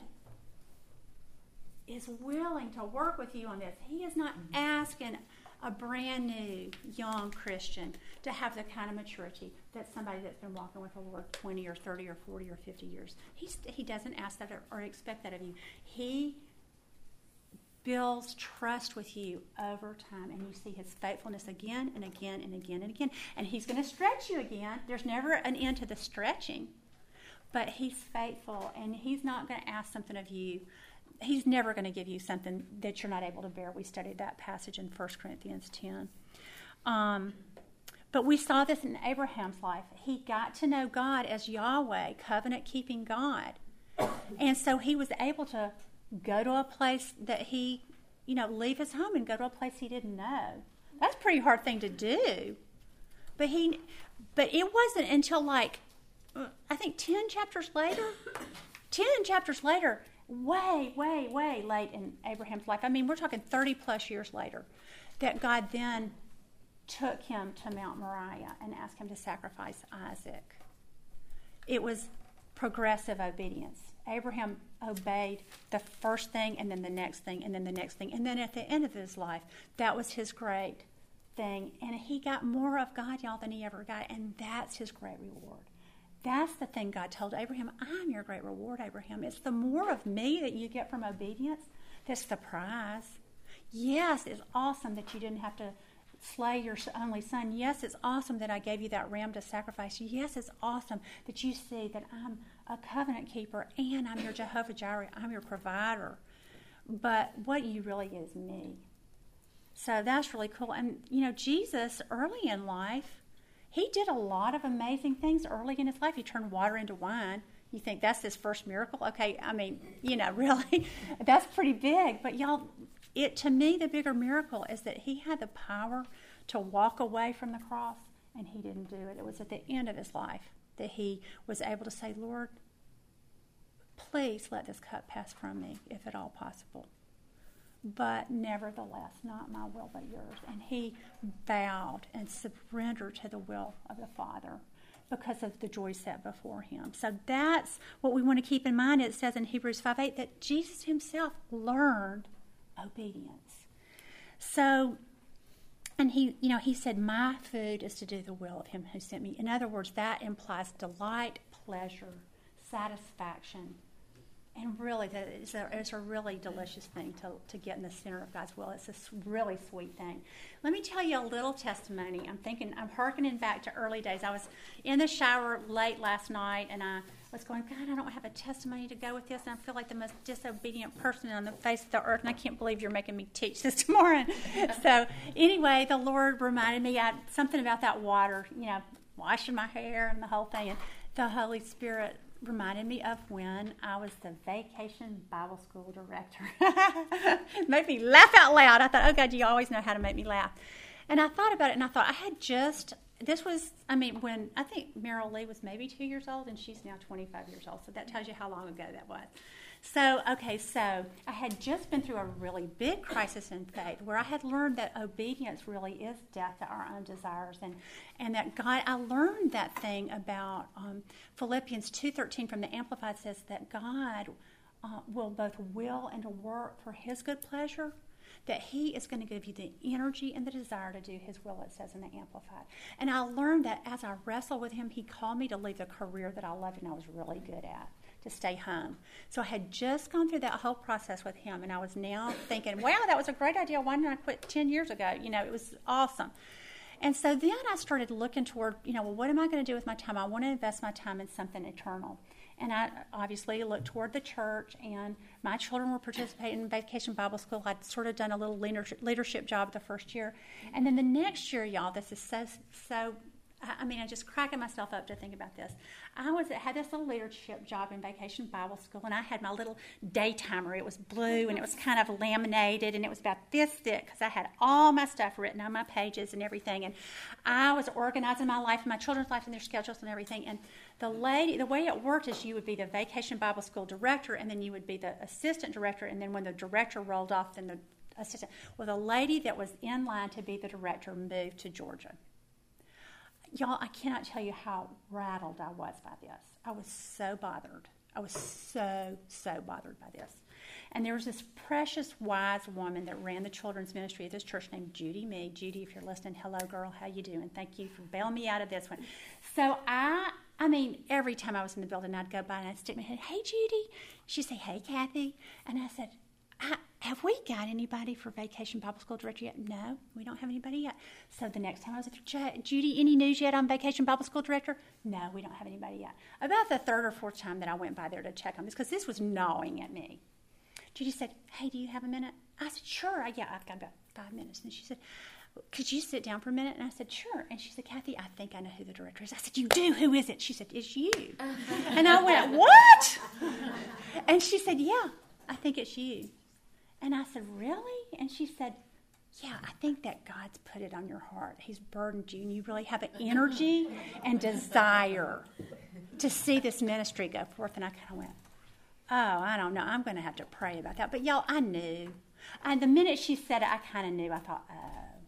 is willing to work with you on this. He is not asking a brand new young Christian to have the kind of maturity that somebody that's been walking with the Lord twenty or thirty or forty or fifty years. He's, he doesn't ask that or, or expect that of you. He builds trust with you over time, and you see his faithfulness again and again and again and again. And he's going to stretch you again. There's never an end to the stretching. But he's faithful, and he's not going to ask something of you. He's never going to give you something that you're not able to bear. We studied that passage in First Corinthians ten. Um, but we saw this in Abraham's life. He got to know God as Yahweh, covenant-keeping God. And so he was able to go to a place that he, you know, leave his home and go to a place he didn't know. That's a pretty hard thing to do. But he, but it wasn't until like, I think ten chapters later, ten chapters later, way, way, way late in Abraham's life. I mean, we're talking thirty plus years later, that God then took him to Mount Moriah and asked him to sacrifice Isaac. It was progressive obedience. Abraham obeyed the first thing and then the next thing and then the next thing. And then at the end of his life, that was his great thing. And he got more of God, y'all, than he ever got. And that's his great reward. That's the thing God told Abraham. I'm your great reward, Abraham. It's the more of me that you get from obedience that's the prize. Yes, it's awesome that you didn't have to slay your only son. Yes, it's awesome that I gave you that ram to sacrifice. Yes, it's awesome that you see that I'm a covenant keeper and I'm your Jehovah Jireh. I'm your provider. But what you really is me. So that's really cool. And, you know, Jesus, early in life, he did a lot of amazing things early in his life. He turned water into wine. You think that's his first miracle? Okay, I mean, you know, really, that's pretty big. But, y'all, it to me, the bigger miracle is that he had the power to walk away from the cross, and he didn't do it. It was at the end of his life that he was able to say, Lord, please let this cup pass from me, if at all possible. But nevertheless, not my will but yours. And he bowed and surrendered to the will of the Father because of the joy set before him. So that's what we want to keep in mind. It says in Hebrews five eight that Jesus himself learned obedience. So, and he, you know, he said, my food is to do the will of him who sent me. In other words, that implies delight, pleasure, satisfaction. And really, that is a, it's a really delicious thing to, to get in the center of God's will. It's a really sweet thing. Let me tell you a little testimony. I'm thinking, I'm hearkening back to early days. I was in the shower late last night, and I was going, God, I don't have a testimony to go with this, and I feel like the most disobedient person on the face of the earth, and I can't believe you're making me teach this tomorrow. So anyway, the Lord reminded me I, something about that water, you know, washing my hair and the whole thing, and the Holy Spirit reminded me of when I was the Vacation Bible School director. It made me laugh out loud. I thought, oh, God, you always know how to make me laugh. And I thought about it, and I thought I had just, this was, I mean, when, I think Meryl Lee was maybe two years old, and she's now twenty-five years old, so that tells you how long ago that was. So, okay, so I had just been through a really big crisis in faith where I had learned that obedience really is death to our own desires. And, and that God, I learned that thing about um, Philippians two thirteen from the Amplified says that God uh, will both will and to work for his good pleasure, that he is going to give you the energy and the desire to do his will, it says in the Amplified. And I learned that as I wrestled with him, he called me to leave the career that I loved and I was really good at, to stay home. So I had just gone through that whole process with him, and I was now thinking, wow, that was a great idea. Why didn't I quit ten years ago? You know, it was awesome. And so then I started looking toward, you know, well, what am I going to do with my time? I want to invest my time in something eternal. And I obviously looked toward the church, and my children were participating in Vacation Bible School. I'd sort of done a little leadership, leadership job the first year. And then the next year, y'all, this is so, so I mean, I'm just cracking myself up to think about this. I was had this little leadership job in Vacation Bible School, and I had my little day timer. It was blue, and it was kind of laminated, and it was about this thick because I had all my stuff written on my pages and everything. And I was organizing my life and my children's life and their schedules and everything. And the lady, the way it worked is you would be the Vacation Bible School director, and then you would be the assistant director, and then when the director rolled off, then the assistant. Well, the lady that was in line to be the director moved to Georgia. Y'all, I cannot tell you how rattled I was by this. I was so bothered. I was so, so bothered by this. And there was this precious, wise woman that ran the children's ministry at this church named Judy Mee. Judy, if you're listening, hello, girl, how you doing? Thank you for bailing me out of this one. So I, I mean, every time I was in the building, I'd go by and I'd stick my head, hey, Judy. She'd say, hey, Kathy. And I said, I, have we got anybody for Vacation Bible School director yet? No, we don't have anybody yet. So the next time I was like, Judy, any news yet on Vacation Bible School director? No, we don't have anybody yet. About the third or fourth time that I went by there to check on this, because this was gnawing at me, Judy said, hey, do you have a minute? I said, sure. Yeah, I've got about five minutes. And she said, could you sit down for a minute? And I said, sure. And she said, Kathy, I think I know who the director is. I said, you do? Who is it? She said, it's you. And I went, what? And she said, yeah, I think it's you. And I said, really? And she said, yeah, I think that God's put it on your heart. He's burdened you, and you really have an energy and desire to see this ministry go forth. And I kind of went, oh, I don't know. I'm going to have to pray about that. But, y'all, I knew. And the minute she said it, I kind of knew. I thought, oh.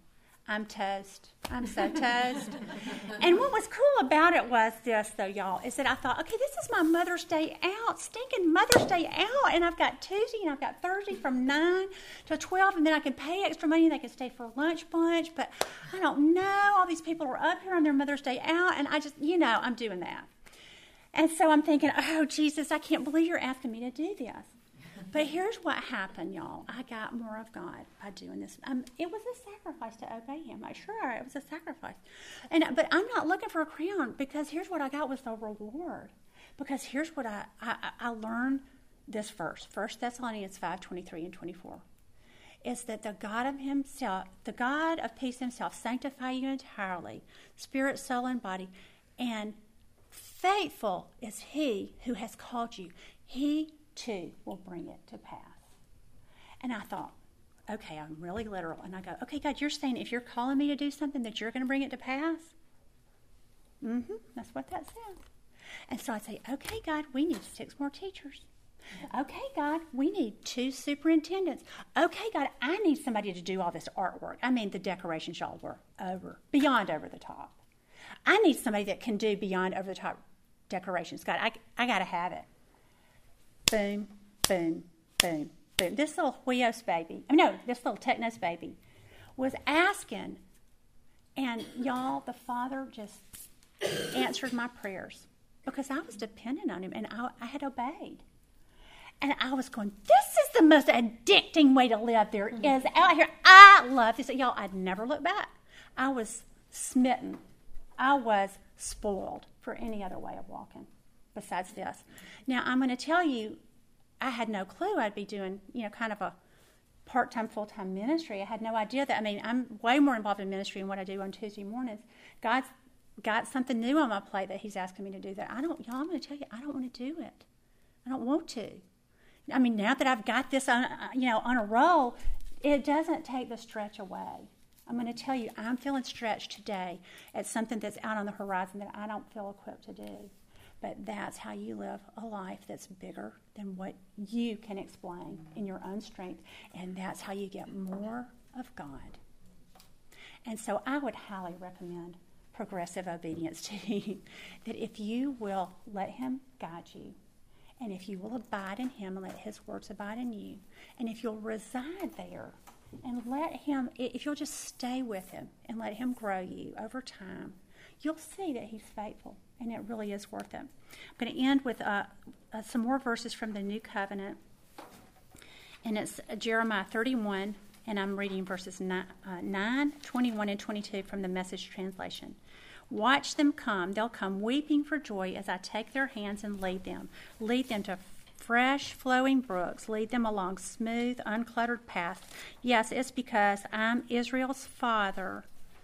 I'm toast. I'm so toast. And what was cool about it was this, though, y'all, is that I thought, okay, this is my Mother's Day out, stinking Mother's Day out, and I've got Tuesday and I've got Thursday from nine to twelve, and then I can pay extra money and they can stay for lunch bunch, but I don't know. All these people are up here on their Mother's Day out, and I just, you know, I'm doing that. And so I'm thinking, oh, Jesus, I can't believe you're asking me to do this. But here's what happened, y'all. I got more of God by doing this. Um, it was a sacrifice to obey him. I sure, it was a sacrifice. And But I'm not looking for a crown, because here's what I got was the reward. Because here's what I, I, I learned this verse, First Thessalonians five, twenty-three and twenty-four, is that the God of himself, the God of peace himself, sanctify you entirely, spirit, soul, and body, and faithful is he who has called you. He too will bring it to pass. And I thought, okay, I'm really literal. And I go, okay, God, you're saying if you're calling me to do something that you're going to bring it to pass? Mm-hmm, that's what that says. And so I say, okay, God, we need six more teachers. Okay, God, we need two superintendents. Okay, God, I need somebody to do all this artwork. I mean, the decorations y'all were over, beyond over the top. I need somebody that can do beyond over the top decorations. God, I, I got to have it. Boom, boom, boom, boom. This little Huios baby, oh no, this little Technos baby was asking, and y'all, the Father just answered my prayers because I was dependent on him, and I, I had obeyed. And I was going, this is the most addicting way to live there is out here. I love this. Y'all, I'd never look back. I was smitten. I was spoiled for any other way of walking besides this. Now, I'm going to tell you, I had no clue I'd be doing, you know, kind of a part-time, full-time ministry. I had no idea that. I mean, I'm way more involved in ministry than what I do on Tuesday mornings. God's got something new on my plate that he's asking me to do that I don't, y'all, I'm going to tell you, I don't want to do it. I don't want to. I mean, now that I've got this on, you know, on a roll, it doesn't take the stretch away. I'm going to tell you, I'm feeling stretched today at something that's out on the horizon that I don't feel equipped to do. But that's how you live a life that's bigger than what you can explain in your own strength. And that's how you get more of God. And so I would highly recommend progressive obedience to you. That if you will let him guide you, and if you will abide in him and let his words abide in you, and if you'll reside there and let him, if you'll just stay with him and let him grow you over time, you'll see that he's faithful, and it really is worth it. I'm going to end with uh, uh, some more verses from the New Covenant, and it's Jeremiah thirty-one, and I'm reading verses nine, uh, nine, twenty-one, and twenty-two from the Message translation. Watch them come. They'll come weeping for joy as I take their hands and lead them. Lead them to fresh flowing brooks. Lead them along smooth, uncluttered paths. Yes, it's because I'm Israel's father.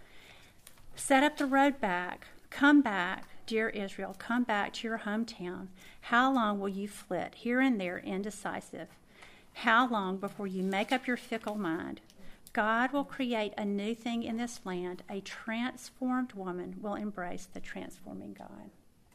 Set up the road back. Come back, dear Israel. Come back to your hometown. How long will you flit here and there indecisive? How long before you make up your fickle mind? God will create a new thing in this land. A transformed woman will embrace the transforming God.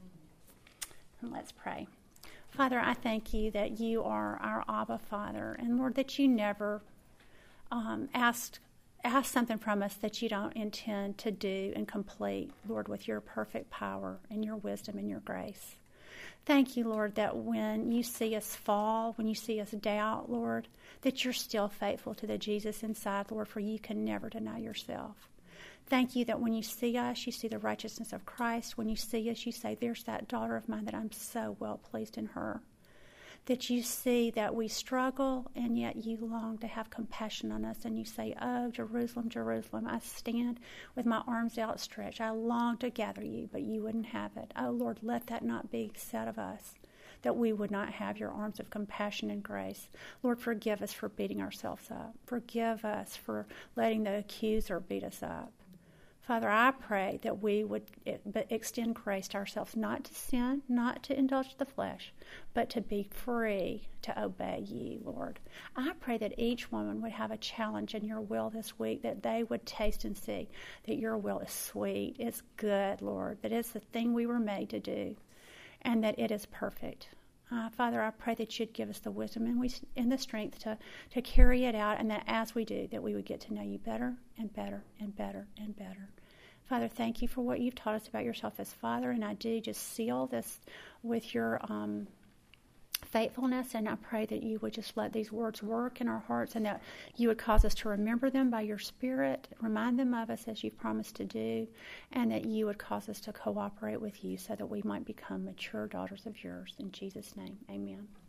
And let's pray. Father, I thank you that you are our Abba Father, and Lord, that you never um, asked ask something from us that you don't intend to do and complete, Lord, with your perfect power and your wisdom and your grace. Thank you, Lord, that when you see us fall, when you see us doubt, Lord, that you're still faithful to the Jesus inside, Lord, for you can never deny yourself. Thank you that when you see us, you see the righteousness of Christ. When you see us, you say, there's that daughter of mine that I'm so well pleased in her. That you see that we struggle, and yet you long to have compassion on us. And you say, oh, Jerusalem, Jerusalem, I stand with my arms outstretched. I long to gather you, but you wouldn't have it. Oh, Lord, let that not be said of us, that we would not have your arms of compassion and grace. Lord, forgive us for beating ourselves up. Forgive us for letting the accuser beat us up. Father, I pray that we would extend grace to ourselves, not to sin, not to indulge the flesh, but to be free to obey you, Lord. I pray that each woman would have a challenge in your will this week, that they would taste and see that your will is sweet, it's good, Lord, that it's the thing we were made to do, and that it is perfect. Uh, Father, I pray that you'd give us the wisdom and we and the strength to, to carry it out, and that as we do, that we would get to know you better and better and better and better. Father, thank you for what you've taught us about yourself as Father, and I do just seal this with your um, faithfulness, and I pray that you would just let these words work in our hearts, and that you would cause us to remember them by your Spirit, remind them of us as you've promised to do, and that you would cause us to cooperate with you so that we might become mature daughters of yours. In Jesus' name, amen.